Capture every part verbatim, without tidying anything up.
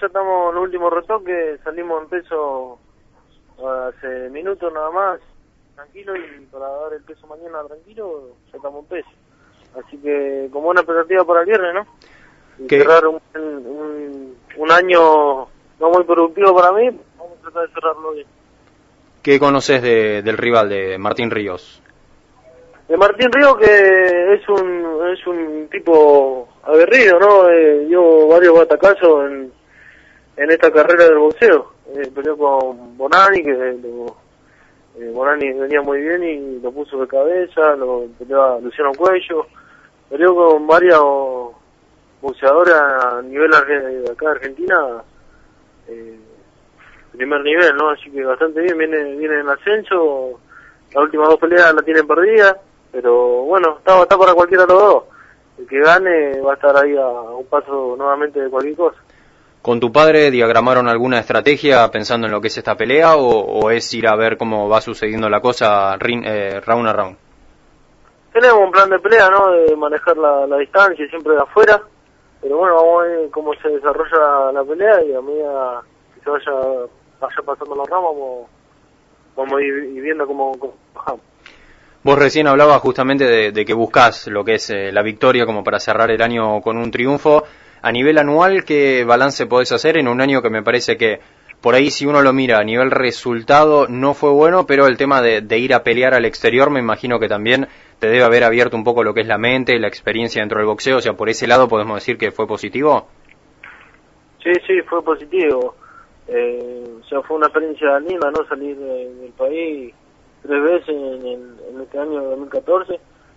ya estamos en el último retoque, salimos en peso hace minutos nada más, tranquilo, y para dar el peso mañana tranquilo, ya estamos en peso. Así que como una expectativa para el viernes, ¿no? Y ¿Qué? cerrar un, un, un año no muy productivo para mí, vamos a tratar de cerrarlo bien. ¿Qué conoces de, del rival, de Martín Ríos? De Martín Ríos, que es un es un tipo aguerrido, ¿no? Eh, dio varios batacazos en, en esta carrera del boxeo. Eh, peleó con Bonani, que lo, eh, Bonani venía muy bien y lo puso de cabeza, lo peleó a Luciano Cuello, peleó con varios boxeadores a nivel de acá de Argentina, eh, primer nivel, ¿no? Así que bastante bien, viene viene en ascenso, las últimas dos peleas la tienen perdida, pero bueno, está, está para cualquiera de los dos. El que gane va a estar ahí a un paso nuevamente de cualquier cosa. ¿Con tu padre diagramaron alguna estrategia pensando en lo que es esta pelea o, o es ir a ver cómo va sucediendo la cosa rin, eh, round a round? Tenemos un plan de pelea, ¿no? De manejar la, la distancia siempre de afuera, pero bueno, vamos a ver cómo se desarrolla la pelea y a medida que se vaya, vaya pasando los ramos, vamos, vamos a ir viendo cómo, cómo bajamos. Vos recién hablabas justamente de, de que buscás lo que es eh, la victoria como para cerrar el año con un triunfo. A nivel anual, ¿qué balance podés hacer en un año que me parece que por ahí si uno lo mira a nivel resultado no fue bueno, pero el tema de, de ir a pelear al exterior me imagino que también te debe haber abierto un poco lo que es la mente, la experiencia dentro del boxeo, o sea, por ese lado podemos decir que fue positivo? Sí, sí, fue positivo. Eh, o sea, fue una experiencia linda, ¿no? Salir de, del país tres veces en, el, en este año dos mil catorce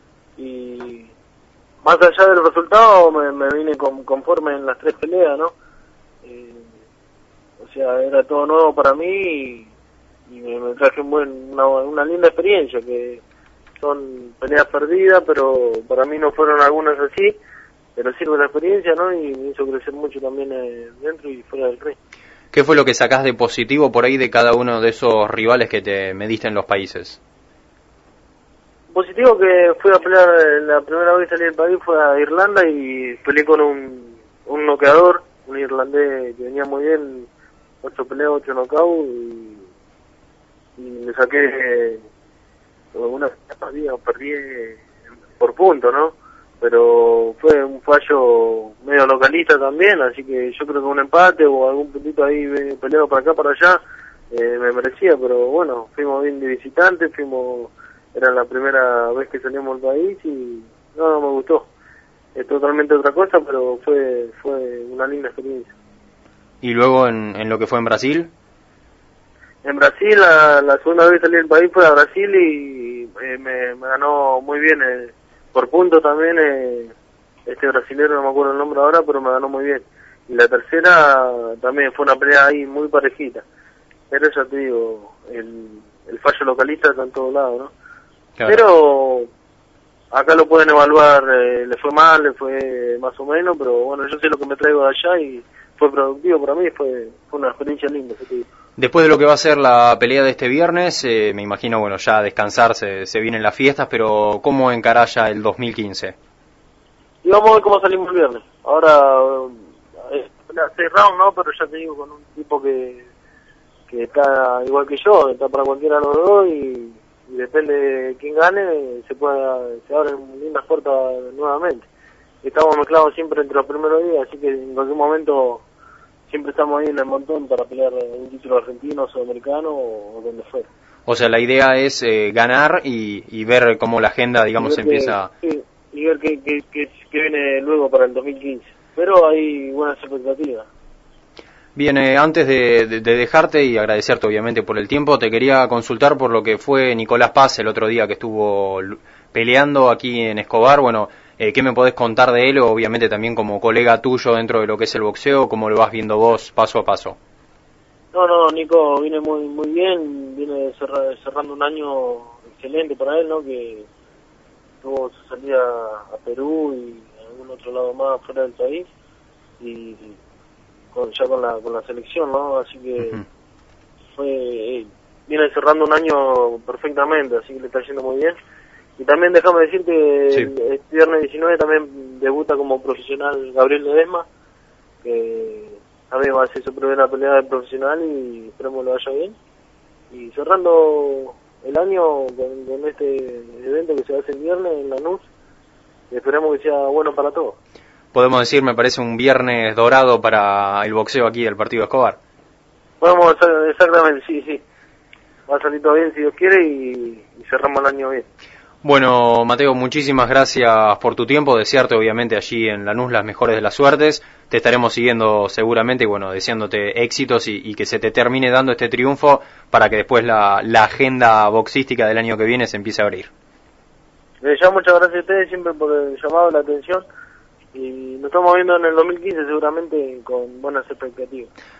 y más allá del resultado me, me vine con, conforme en las tres peleas, ¿no? Eh, o sea, era todo nuevo para mí y, y me, me traje un buen, una, una linda experiencia, que son peleas perdidas, pero para mí no fueron algunas así, pero sirve la experiencia, ¿no? Y me hizo crecer mucho también eh, dentro y fuera del ring. ¿Qué fue lo que sacás de positivo por ahí de cada uno de esos rivales que te mediste en los países? Positivo que fui a pelear, la primera vez que salí del país fue a Irlanda y peleé con un, un noqueador, un irlandés que venía muy bien, ocho peleas, ocho knockouts y, y le saqué eh, una partida, perdí eh, por punto, ¿no? Pero fue un fallo medio localista también, así que yo creo que un empate o algún puntito ahí peleado para acá, para allá, eh, me merecía, pero bueno, fuimos bien de visitantes, fuimos... Era la primera vez que salimos del país y no, no me gustó. Es totalmente otra cosa, pero fue fue una linda experiencia. ¿Y luego en, en lo que fue en Brasil? En Brasil, la, la segunda vez que salí del país fue a Brasil y eh, me, me ganó muy bien. Eh, por punto también, eh, este brasilero, no me acuerdo el nombre ahora, pero me ganó muy bien. Y la tercera también fue una pelea ahí muy parejita. Pero ya te digo, el, el fallo localista está en todos lados, ¿no? Claro. Pero acá lo pueden evaluar, eh, le fue mal, le fue más o menos, pero bueno, yo sé lo que me traigo de allá y fue productivo para mí, fue, fue una experiencia linda. Después de lo que va a ser la pelea de este viernes, eh, me imagino, bueno, ya a descansar, se, se vienen las fiestas, pero ¿cómo encará ya el dos mil quince? Y vamos a ver cómo salimos el viernes. Ahora, eh, seis rounds, ¿no? Pero ya te digo, con un tipo que, que está igual que yo, está para cualquiera de los dos y... y depende de quién gane, se puede, se abren lindas puertas nuevamente. Estamos mezclados siempre entre los primeros días, así que en cualquier momento siempre estamos ahí en el montón para pelear un título argentino, sudamericano o, o donde fuera. O sea, la idea es eh, ganar y, y ver cómo la agenda, digamos, empieza... Que, sí, y ver qué, qué, qué, qué viene luego para el dos mil quince. Pero hay buenas expectativas. Bien, eh, antes de, de, de dejarte y agradecerte obviamente por el tiempo, te quería consultar por lo que fue Nicolás Paz el otro día que estuvo peleando aquí en Escobar. Bueno, eh, ¿qué me podés contar de él? Obviamente también como colega tuyo dentro de lo que es el boxeo, ¿cómo lo vas viendo vos paso a paso? No, no, Nico viene muy muy bien, viene cerra, cerrando un año excelente para él, ¿no? Que tuvo su salida a Perú y a algún otro lado más fuera del país y... Con, ya con la con la selección, ¿no? Así que uh-huh. fue eh, viene cerrando un año perfectamente, así que le está yendo muy bien. Y también déjame decirte que sí. el, el viernes diecinueve también debuta como profesional Gabriel Ledesma, que amigo, hace su primera pelea de profesional y esperemos lo vaya bien. Y cerrando el año con, con este evento que se hace el viernes en Lanús, esperemos que sea bueno para todos. Podemos decir, me parece, un viernes dorado para el boxeo aquí del Partido Escobar. Podemos, exactamente, sí, sí. Va a salir todo bien si Dios quiere y, y cerramos el año bien. Bueno, Mateo, muchísimas gracias por tu tiempo, desearte obviamente allí en Lanús las mejores de las suertes, te estaremos siguiendo seguramente y bueno, deseándote éxitos y, y que se te termine dando este triunfo para que después la, la agenda boxística del año que viene se empiece a abrir. Les llamo, muchas gracias a ustedes siempre por el llamado, la atención y nos estamos viendo en el dos mil quince seguramente con buenas expectativas.